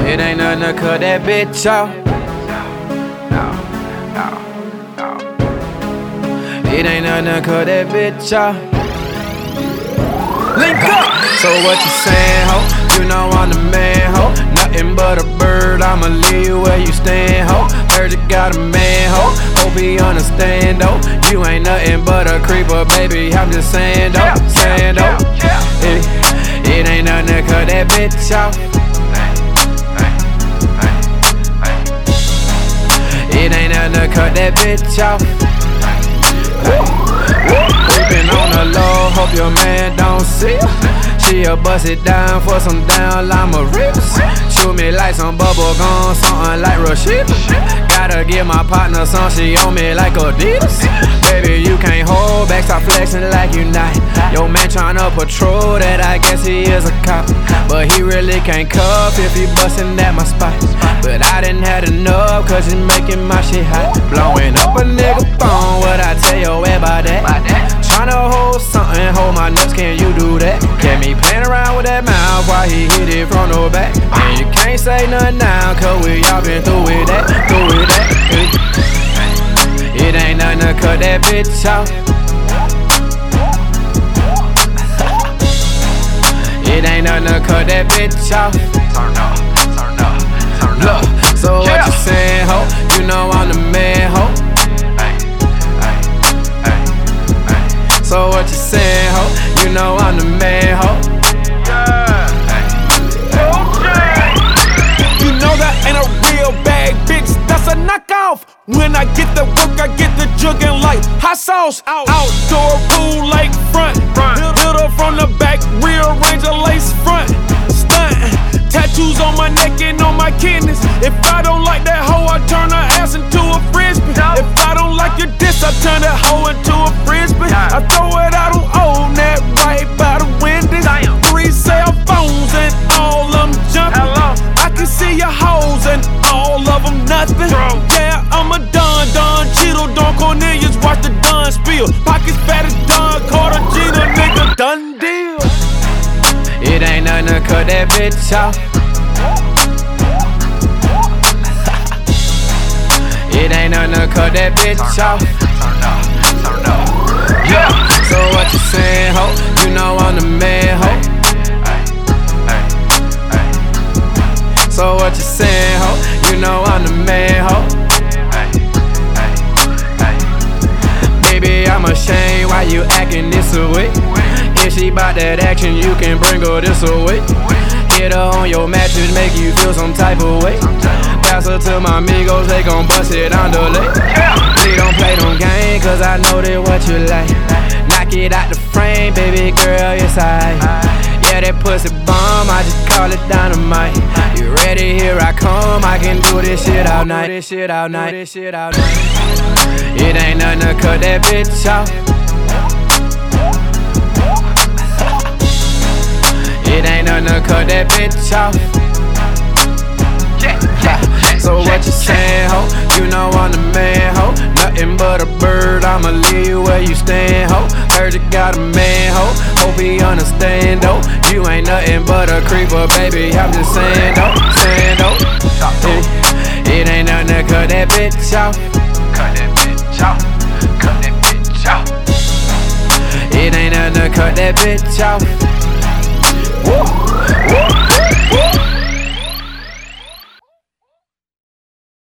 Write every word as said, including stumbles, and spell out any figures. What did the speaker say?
It ain't nothing to cut that bitch off. No, no, no. It ain't nothing to cut that bitch off. Link up! So what you saying, ho? You know I'm the man, ho. Nothing but a bird, I'ma leave you where you stand, ho. Heard you got a man, ho. Hope he understand, though. You ain't nothing but a creeper, baby. I'm just saying, though. Saying, though. It, it ain't nothing to cut that bitch off. It ain't nothing to cut that bitch off. Creeping on the low, hope your man don't see her. She'll bust it down for some down llama rips. Shoot me like some bubble gum, something like Rashida. Gotta give my partner some, she on me like Adidas. Baby, you can't hold back, stop flexing like you not. Your man tryna patrol that, I guess he is a cop. But he really can't cuff if he bustin' at my spot. But I didn't have enough, cause it's making my shit hot. Blowing up a nigga phone, what I tell you about that? Tryna hold something, hold my nuts, can you do that? Kept me playing around with that mouth while he hit it from the back. And you can't say nothing now, cause we all been through with that, through with that. It ain't nothing to cut that bitch off. It ain't nothing to cut that bitch off. Turn up, turn up, turn up. Look, so what you saying, ho? You know I'm the man, ho. So what you saying, ho? You know I'm the man, ho. Yeah. You know that ain't a real bag, bitch. That's a knockoff. When I get the work, I get the juggin' like hot sauce. Out. Outdoor pool, lake front. front. Hit her from the back, rearrange a lace front. Stunt. Tattoos on my neck and on my kidneys. If I don't like that hoe, I turn her ass into a frisbee. If I don't like your diss, I turn that hoe into a frisbee. I throw it out on old net right by the windows. Three cell phones and all of them jumping. I can see your hoes and all of them nothing. Yeah, I'm a Don, Don Cheeto, Don Cornelius, watch the Don spill. Pockets fat as Don Carter, Gina, nigga, done deal. It ain't nothing to cut that bitch off. It ain't nothing to cut that bitch off. Yeah. So what you saying, ho? You know I'm the man, ho. So what you saying, ho? You know I'm the man, ho. Baby, I'm ashamed why you acting this away. If she bout that action, you can bring her this away. Hit her on your mattress, make you feel some type of way. Pass her to my amigos, they gon' bust it on the lake. We don't play them games, cause I know that what you like. Knock it out the frame, baby girl, yes I. Yeah, that pussy bomb, I just call it dynamite. You ready, here I come, I can do this shit all night. This shit all night, this shit all night. It ain't nothing to cut that bitch off. It ain't nothing to cut that bitch off. So what you saying, ho? You know I'm the man, ho. Nothing but a bird, I'ma leave you where you stand, ho. Heard you got a man, ho. Hope he understand, though. You ain't nothing but a creeper, baby. I'm just saying, though, saying, though. It, it ain't nothing to cut that bitch off. Cut that bitch off. Cut that bitch off. It ain't nothing to cut that bitch off. Woo, woo.